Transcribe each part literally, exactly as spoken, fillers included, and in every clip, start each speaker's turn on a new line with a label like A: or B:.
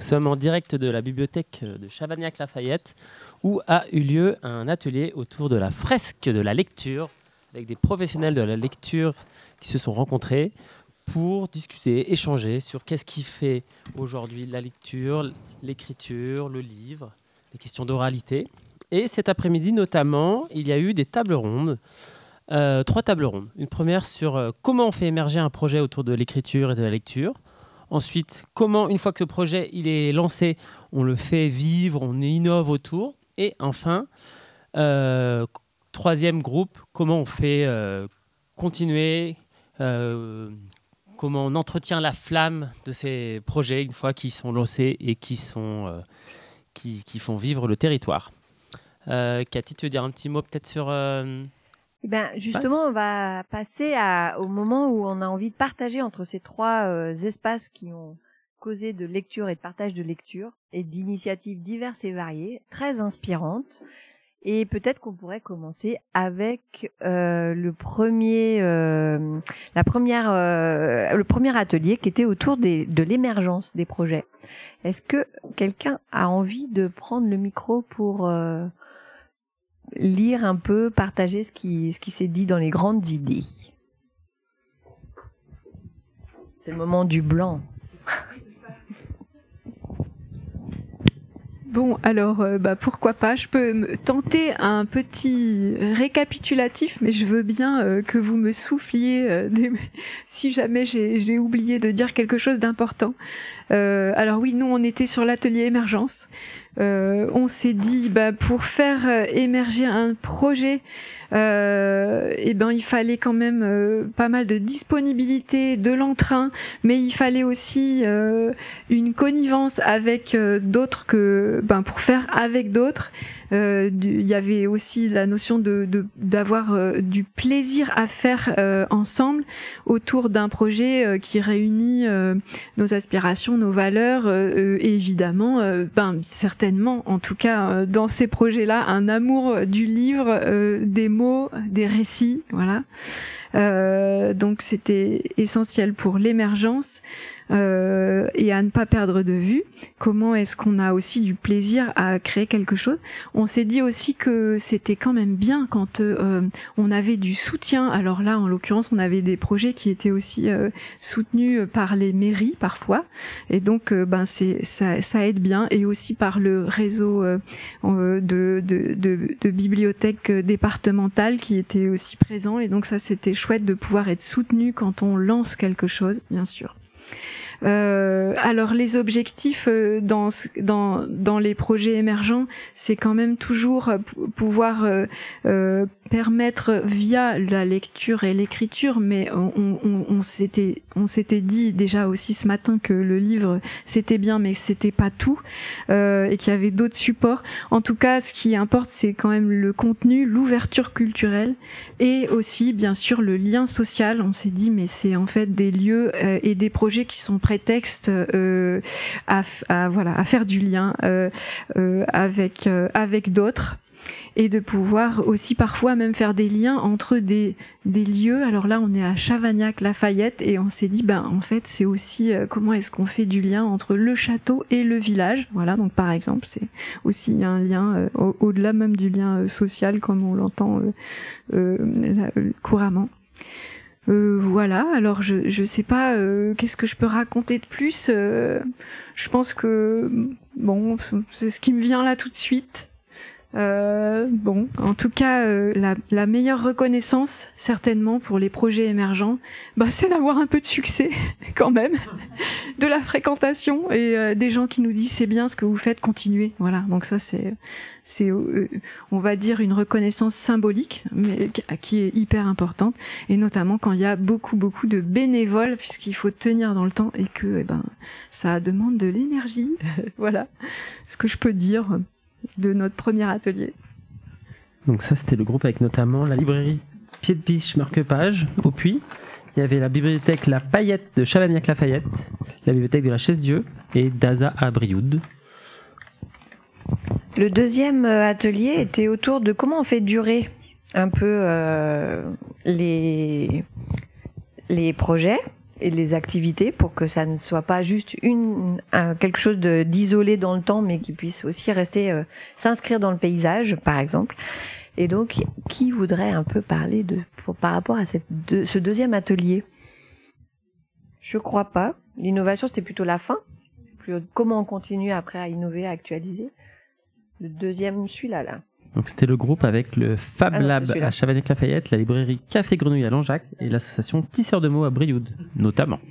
A: sommes en direct de la bibliothèque de Chavagnac-Lafayette où a eu lieu un atelier autour de la fresque de la lecture avec des professionnels de la lecture qui se sont rencontrés pour discuter, échanger sur qu'est-ce qui fait aujourd'hui la lecture, l'écriture, le livre, les questions d'oralité. Et cet après-midi notamment, il y a eu des tables rondes, euh, trois tables rondes. Une première sur euh, comment on fait émerger un projet autour de l'écriture et de la lecture. Ensuite, comment, une fois que ce projet il est lancé, on le fait vivre, on innove autour. Et enfin, euh, troisième groupe, comment on fait euh, continuer, euh, comment on entretient la flamme de ces projets une fois qu'ils sont lancés et qui, sont, euh, qui, qui font vivre le territoire. Euh, Cathy, tu veux dire un petit mot peut-être sur... Euh,
B: Eh ben, justement, on va passer à, au moment où on a envie de partager entre ces trois euh, espaces qui ont causé de lecture et de partage de lecture et d'initiatives diverses et variées, très inspirantes. Et peut-être qu'on pourrait commencer avec euh, le premier, euh, la première, euh, le premier atelier qui était autour des, de l'émergence des projets. Est-ce que quelqu'un a envie de prendre le micro pour euh, lire un peu, partager ce qui, ce qui s'est dit dans les grandes idées? C'est le moment du blanc.
C: Bon, alors, euh, bah, pourquoi pas. Je peux me tenter un petit récapitulatif, mais je veux bien euh, que vous me souffliez euh, des... si jamais j'ai, j'ai oublié de dire quelque chose d'important. Euh, alors oui, nous, on était sur l'atelier émergence. Euh, on s'est dit, bah, pour faire euh, émerger un projet, euh, eh ben, il fallait quand même euh, pas mal de disponibilité, de l'entrain, mais il fallait aussi euh, une connivence avec euh, d'autres que, ben, pour faire avec d'autres. Euh, du, il y avait aussi la notion de, de d'avoir euh, du plaisir à faire euh, ensemble autour d'un projet euh, qui réunit euh, nos aspirations, nos valeurs euh, et évidemment, euh, ben certainement, en tout cas euh, dans ces projets-là, un amour du livre, euh, des mots, des récits, voilà. Euh, donc c'était essentiel pour l'émergence. Euh, et à ne pas perdre de vue comment est-ce qu'on a aussi du plaisir à créer quelque chose. On s'est dit aussi que c'était quand même bien quand euh, on avait du soutien. Alors là, en l'occurrence, on avait des projets qui étaient aussi euh, soutenus par les mairies parfois, et donc euh, ben c'est ça, ça aide bien, et aussi par le réseau euh, de, de, de, de bibliothèques départementales qui était aussi présent, et donc ça c'était chouette de pouvoir être soutenu quand on lance quelque chose, bien sûr. Euh, alors les objectifs euh, dans dans dans les projets émergents, c'est quand même toujours p- pouvoir euh, euh, permettre via la lecture et l'écriture, mais on, on, on s'était on s'était dit déjà aussi ce matin que le livre c'était bien, mais c'était pas tout, euh, et qu'il y avait d'autres supports. En tout cas, ce qui importe, c'est quand même le contenu, l'ouverture culturelle, et aussi bien sûr le lien social. On s'est dit, mais c'est en fait des lieux euh, et des projets qui sont prétexte euh, à, à voilà à faire du lien euh, euh, avec euh, avec d'autres, et de pouvoir aussi parfois même faire des liens entre des des lieux. Alors là, on est à Chavagnac-Lafayette, et on s'est dit ben en fait c'est aussi euh, comment est-ce qu'on fait du lien entre le château et le village. Voilà, donc par exemple c'est aussi un lien euh, au- au-delà même du lien euh, social comme on l'entend euh, euh, là, euh, couramment. Euh, voilà, alors je je sais pas euh, qu'est-ce que je peux raconter de plus. Euh, je pense que bon, c'est ce qui me vient là tout de suite. Euh, bon, en tout cas, euh, la, la meilleure reconnaissance certainement pour les projets émergents, bah c'est d'avoir un peu de succès quand même, de la fréquentation, et euh, des gens qui nous disent c'est bien ce que vous faites, continuez. Voilà, donc ça c'est c'est euh, on va dire une reconnaissance symbolique, mais qui est hyper importante, et notamment quand il y a beaucoup beaucoup de bénévoles, puisqu'il faut tenir dans le temps et que eh ben ça demande de l'énergie. Voilà ce que je peux dire de notre premier atelier.
A: Donc ça, c'était le groupe avec notamment la librairie Pied de Biche Marque-Page au Puy. Il y avait la bibliothèque La Paillette de Chavagnac-Lafayette, la bibliothèque de la Chaise-Dieu et d'Aza à Brioude.
B: Le deuxième atelier était autour de comment on fait durer un peu euh, les les projets, et les activités pour que ça ne soit pas juste une un, quelque chose de d'isolé dans le temps, mais qui puisse aussi rester euh, s'inscrire dans le paysage, par exemple. Et donc, qui voudrait un peu parler de pour, par rapport à cette de, ce deuxième atelier? Je crois pas. L'innovation, c'était plutôt la fin. Plus, comment on continue après à innover, à actualiser. Le deuxième, celui-là, là.
A: Donc c'était le groupe avec le Fab
B: Ah non,
A: Lab
B: c'est celui-là.
A: à Chavagnac-Lafayette, la librairie Café Grenouille à Langeac et l'association Tisseurs de mots à Brioude, notamment.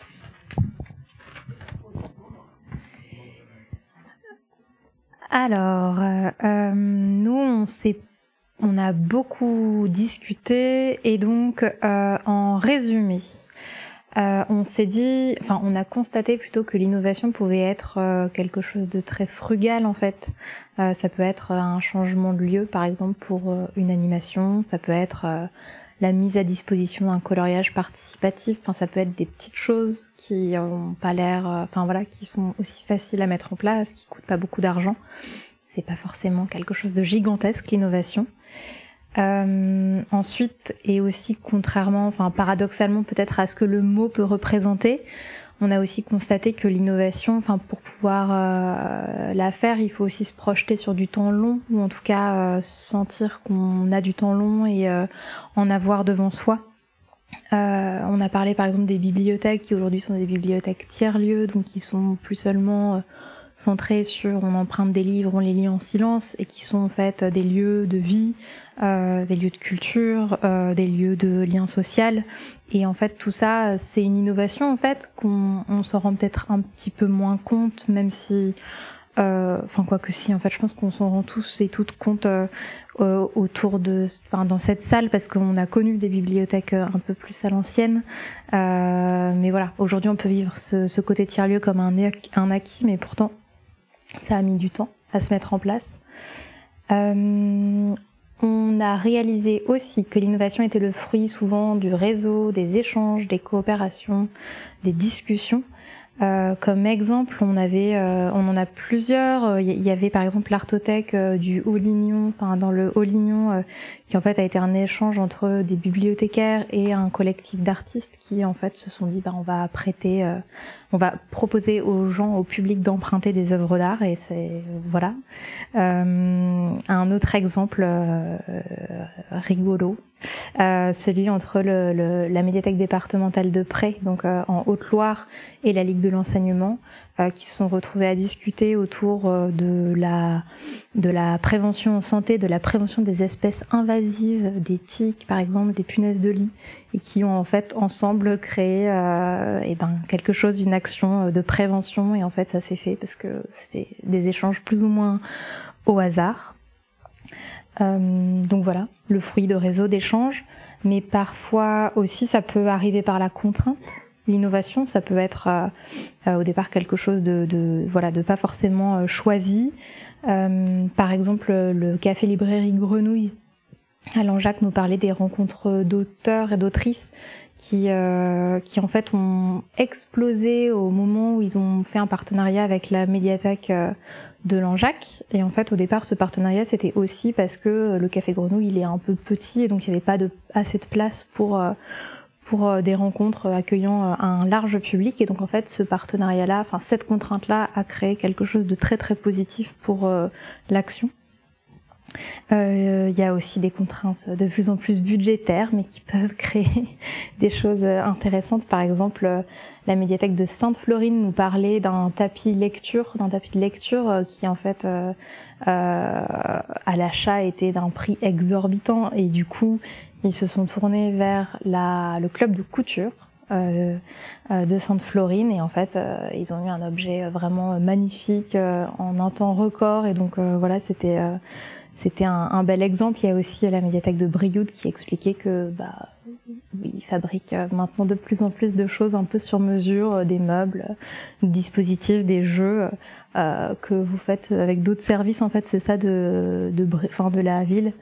D: Alors, euh, euh, nous, on s'est, on a beaucoup discuté et donc, euh, en résumé, euh, on s'est dit, enfin, on a constaté plutôt que l'innovation pouvait être euh, quelque chose de très frugal en fait. Euh, ça peut être un changement de lieu, par exemple, pour euh, une animation. Ça peut être euh, la mise à disposition d'un coloriage participatif. Enfin, ça peut être des petites choses qui ont pas l'air, euh, enfin voilà, qui sont aussi faciles à mettre en place, qui coûtent pas beaucoup d'argent. C'est pas forcément quelque chose de gigantesque, l'innovation. Euh, ensuite, et aussi contrairement, enfin paradoxalement peut-être à ce que le mot peut représenter, on a aussi constaté que l'innovation, enfin pour pouvoir euh, la faire, il faut aussi se projeter sur du temps long, ou en tout cas euh, sentir qu'on a du temps long et euh, en avoir devant soi. Euh, on a parlé par exemple des bibliothèques qui aujourd'hui sont des bibliothèques tiers-lieux, donc qui sont plus seulement euh, centrées sur on emprunte des livres, on les lit en silence, et qui sont en fait des lieux de vie, euh, des lieux de culture, euh, des lieux de lien social. Et en fait tout ça c'est une innovation en fait qu'on on s'en rend peut-être un petit peu moins compte, même si euh, enfin quoi que si en fait je pense qu'on s'en rend tous et toutes compte euh, euh, autour de, enfin dans cette salle, parce qu'on a connu des bibliothèques un peu plus à l'ancienne, euh, mais voilà, aujourd'hui on peut vivre ce, ce côté tiers-lieu comme un, un acquis, mais pourtant ça a mis du temps à se mettre en place. Euh, on a réalisé aussi que l'innovation était le fruit souvent du réseau, des échanges, des coopérations, des discussions. Euh, comme exemple, on avait, euh, on en a plusieurs. Il y avait par exemple l'Artothèque euh, du Haut-Lignon, enfin dans le Haut-Lignon, euh, qui en fait a été un échange entre des bibliothécaires et un collectif d'artistes qui en fait se sont dit, bah on va prêter, euh, on va proposer aux gens, au public d'emprunter des œuvres d'art, et c'est voilà. Euh, un autre exemple euh, rigolo. Euh, celui entre le, le, la médiathèque départementale de Pré, donc euh, en Haute-Loire, et la Ligue de l'enseignement, euh, qui se sont retrouvés à discuter autour euh, de la de la prévention en santé, de la prévention des espèces invasives, des tiques par exemple, des punaises de lit, et qui ont en fait ensemble créé euh, et ben quelque chose, une action de prévention, et en fait ça s'est fait parce que c'était des échanges plus ou moins au hasard. Euh, donc voilà, le fruit de réseaux d'échanges, mais parfois aussi ça peut arriver par la contrainte. L'innovation, ça peut être euh, euh, au départ quelque chose de, de voilà, de pas forcément euh, choisi. Euh, par exemple, le café librairie Grenouille à Langeac nous parlait des rencontres d'auteurs et d'autrices qui euh, qui en fait ont explosé au moment où ils ont fait un partenariat avec la médiathèque euh, de Langeac. Et en fait au départ ce partenariat c'était aussi parce que le café Grenouille il est un peu petit, et donc il n'y avait pas de, assez de place pour euh, pour des rencontres accueillant un large public, et donc en fait ce partenariat là, enfin cette contrainte là a créé quelque chose de très très positif pour euh, l'action. Il euh, y a aussi des contraintes de plus en plus budgétaires, mais qui peuvent créer des choses intéressantes. Par exemple, la médiathèque de Sainte-Florine nous parlait d'un tapis lecture, d'un tapis de lecture qui en fait euh, euh, à l'achat était d'un prix exorbitant, et du coup ils se sont tournés vers la, le club de couture euh, euh, de Sainte-Florine, et en fait euh, ils ont eu un objet vraiment magnifique euh, en un temps record, et donc euh, voilà c'était euh, C'était un, un bel exemple. Il y a aussi la médiathèque de Brioude qui expliquait que bah oui, ils fabriquent maintenant de plus en plus de choses un peu sur mesure, des meubles, des dispositifs, des jeux euh, que vous faites avec d'autres services. En fait, c'est ça de de enfin de la ville.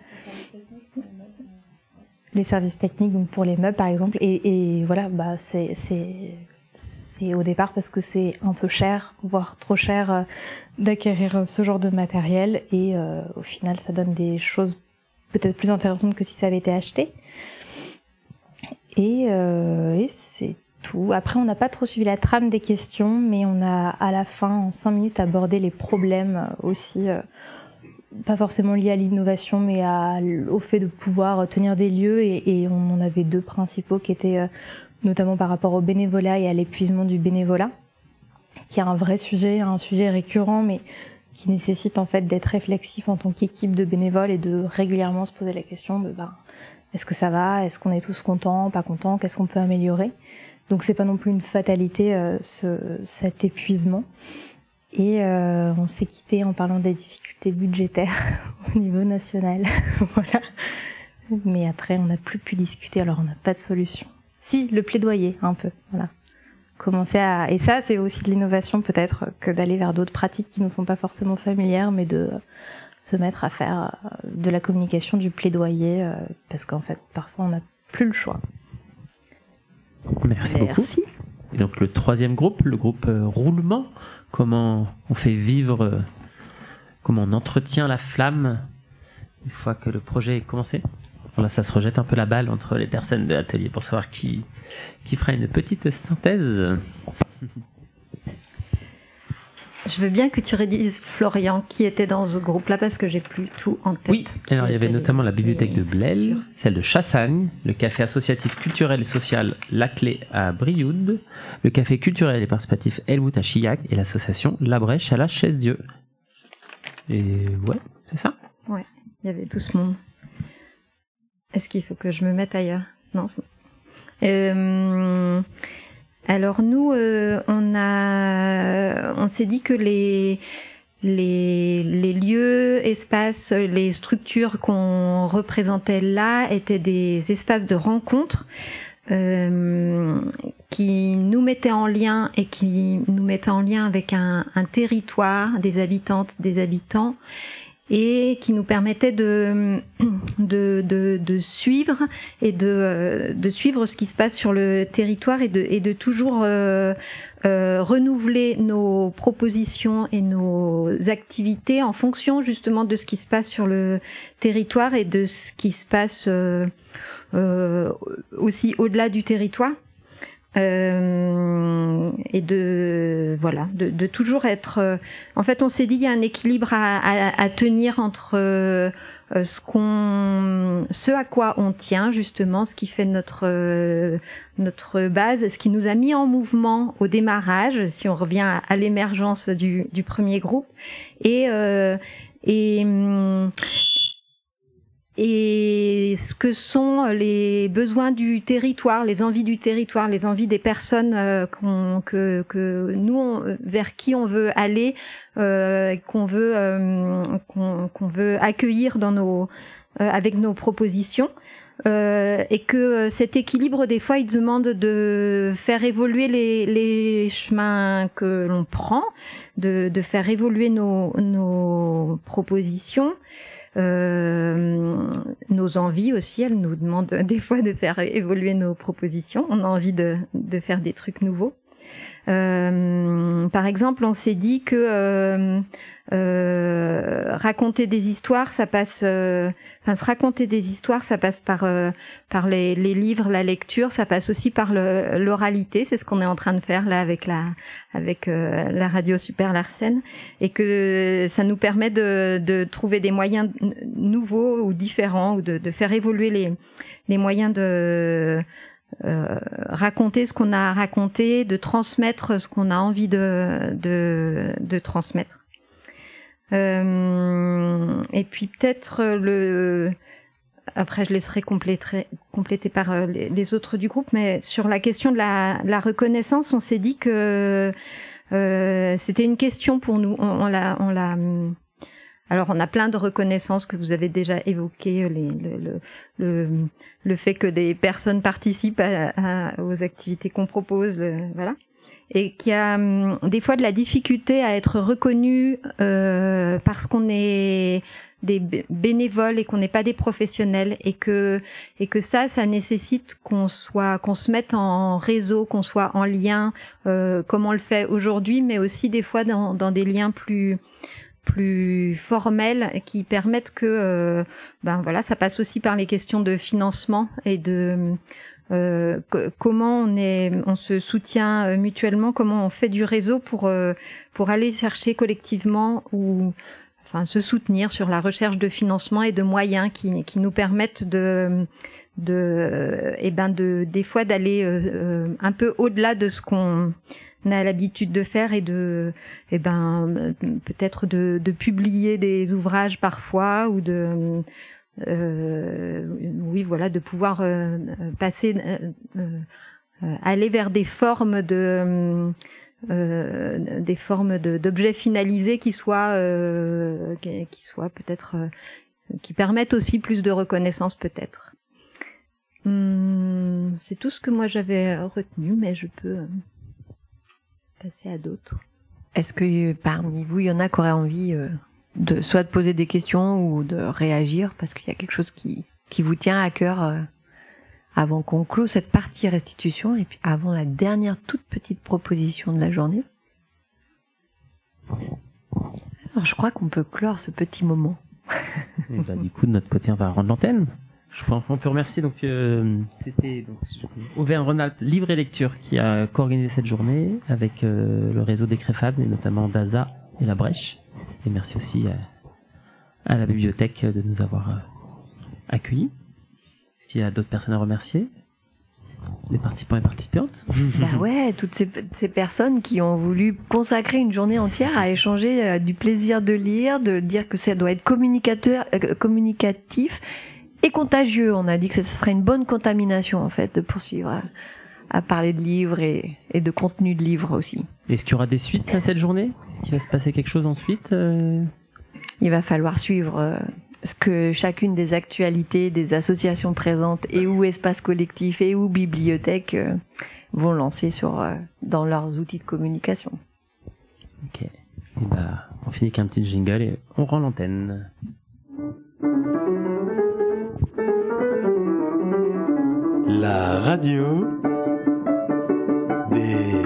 D: Les services techniques, donc pour les meubles par exemple. Et, et voilà, bah c'est c'est c'est au départ parce que c'est un peu cher, voire trop cher, euh, d'acquérir ce genre de matériel, et euh, au final ça donne des choses peut-être plus intéressantes que si ça avait été acheté. Et, euh, et c'est tout. Après, on n'a pas trop suivi la trame des questions, mais on a à la fin, en cinq minutes, abordé les problèmes aussi, euh, pas forcément liés à l'innovation, mais à, au fait de pouvoir tenir des lieux. Et, et on en avait deux principaux qui étaient euh, notamment par rapport au bénévolat et à l'épuisement du bénévolat, qui est un vrai sujet, un sujet récurrent, mais qui nécessite en fait d'être réflexif en tant qu'équipe de bénévoles et de régulièrement se poser la question de ben, est-ce que ça va, est-ce qu'on est tous contents, pas contents, qu'est-ce qu'on peut améliorer. Donc c'est pas non plus une fatalité euh, ce, cet épuisement. Et euh, on s'est quitté en parlant des difficultés budgétaires au niveau national. Voilà. Mais après on n'a plus pu discuter, alors on n'a pas de solution. Si, le plaidoyer un peu, voilà. Commencer à, et ça c'est aussi de l'innovation peut-être que d'aller vers d'autres pratiques qui nous sont pas forcément familières, mais de se mettre à faire de la communication, du plaidoyer, parce qu'en fait parfois on n'a plus le choix.
A: Merci, Merci beaucoup. Et donc le troisième groupe, le groupe euh, roulement, comment on fait vivre, euh, comment on entretient la flamme une fois que le projet est commencé. Là, ça se rejette un peu la balle entre les personnes de l'atelier pour savoir qui, qui fera une petite synthèse.
E: Je veux bien que tu rédises, Florian, qui était dans ce groupe-là, parce que j'ai plus tout en tête.
A: Oui, alors il y avait notamment la bibliothèque de Blel, celle de Chassagne, le café associatif culturel et social La Clé à Brioude, le café culturel et participatif Elwood à Chillac et l'association La Brèche à la Chaise-Dieu. Et ouais, c'est ça.
E: Ouais, il y avait tout ce monde. Est-ce qu'il faut que je me mette ailleurs? Non, c'est bon. Euh, alors nous, euh, on a, on s'est dit que les les les lieux, espaces, les structures qu'on représentait là étaient des espaces de rencontre euh, qui nous mettaient en lien et qui nous mettaient en lien avec un, un territoire, des habitantes, des habitants, et qui nous permettait de, de, de, de suivre et de, de suivre ce qui se passe sur le territoire et de, et de toujours euh, euh, renouveler nos propositions et nos activités en fonction justement de ce qui se passe sur le territoire et de ce qui se passe euh, euh, aussi au-delà du territoire. Euh, et de voilà de, de toujours être euh, en fait on s'est dit il y a un équilibre à, à, à tenir entre euh, ce qu'on ce à quoi on tient justement, ce qui fait notre euh, notre base, ce qui nous a mis en mouvement au démarrage, si on revient à, à l'émergence du, du premier groupe, et euh, et et ce que sont les besoins du territoire, les envies du territoire, les envies des personnes euh, qu'on, que, que nous, on, vers qui on veut aller, euh, qu'on veut, euh, qu'on, qu'on veut accueillir dans nos, euh, avec nos propositions. Euh, et que cet équilibre, des fois, il demande de faire évoluer les, les chemins que l'on prend, de, de faire évoluer nos, nos propositions. Euh, nos envies aussi, elles nous demandent des fois de faire évoluer nos propositions. On a envie de, de faire des trucs nouveaux. Euh, par exemple, on s'est dit que euh, euh, raconter des histoires, ça passe. Euh, enfin, se raconter des histoires, ça passe par euh, par les, les livres, la lecture. Ça passe aussi par le, l'oralité. C'est ce qu'on est en train de faire là avec la avec euh, la radio Super Larsen, et que ça nous permet de de trouver des moyens nouveaux ou différents, ou de de faire évoluer les les moyens de Euh, raconter ce qu'on a raconté, de transmettre ce qu'on a envie de de, de transmettre. Euh, et puis peut-être le après je laisserai compléter compléter par les, les autres du groupe, mais sur la question de la, la reconnaissance, on s'est dit que euh, c'était une question pour nous. On, on l'a on l'a Alors, on a plein de reconnaissances que vous avez déjà évoquées, les, le, le, le, le fait que des personnes participent à, à, aux activités qu'on propose, le, voilà, et qu'il y a hum, des fois de la difficulté à être reconnu euh, parce qu'on est des bénévoles et qu'on n'est pas des professionnels, et que et que ça, ça nécessite qu'on soit, qu'on se mette en réseau, qu'on soit en lien, euh, comme on le fait aujourd'hui, mais aussi des fois dans, dans des liens plus plus formels qui permettent que euh, ben voilà, ça passe aussi par les questions de financement et de euh, c- comment on est, on se soutient mutuellement, comment on fait du réseau pour euh, pour aller chercher collectivement ou enfin se soutenir sur la recherche de financement et de moyens qui qui nous permettent de de et ben de des fois d'aller euh, un peu au-delà de ce qu'on a l'habitude de faire et de et ben peut-être de de publier des ouvrages parfois ou de euh, oui voilà de pouvoir euh, passer euh, euh, aller vers des formes de euh, des formes de d'objets finalisés qui soient euh, qui, qui soient peut-être euh, qui permettent aussi plus de reconnaissance peut-être. Hum, c'est tout ce que moi j'avais retenu, mais je peux euh, passer à d'autres.
B: Est-ce que euh, parmi vous, il y en a qui auraient envie euh, de soit de poser des questions ou de réagir parce qu'il y a quelque chose qui qui vous tient à cœur euh, avant qu'on clôt cette partie restitution et puis avant la dernière toute petite proposition de la journée? Alors, je crois qu'on peut clore ce petit moment.
A: Et bah, du coup, de notre côté, on va rendre l'antenne. Je pense qu'on peut remercier donc euh, c'était donc Auvergne-Rhône-Alpes Livre et Lecture qui a co-organisé cette journée avec euh, le réseau des Créfab et notamment Daza et La Brèche. Et merci aussi à, à la bibliothèque de nous avoir euh, accueillis. Est-ce qu'il y a d'autres personnes à remercier? Les participants et participantes?
B: Bah ouais, toutes ces, ces personnes qui ont voulu consacrer une journée entière à échanger euh, du plaisir de lire, de dire que ça doit être communicateur, euh, communicatif et contagieux. On a dit que ce serait une bonne contamination en fait de poursuivre à, à parler de livres et, et de contenu de livres aussi.
A: Est-ce qu'il y aura des suites à cette journée? Est-ce qu'il va se passer quelque chose ensuite euh...
B: Il va falloir suivre euh, ce que chacune des actualités des associations présentes et ou espaces collectifs et ou bibliothèques euh, vont lancer sur euh, dans leurs outils de communication.
A: Ok. Et bah, on finit avec un petit jingle et on rend l'antenne.
F: La radio des...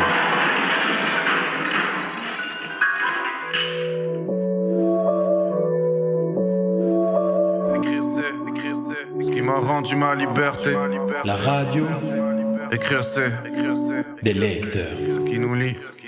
G: Ce qui m'a rendu ma liberté.
F: La radio
G: Écrire c'est
F: des lecteurs.
G: ce qui nous lie.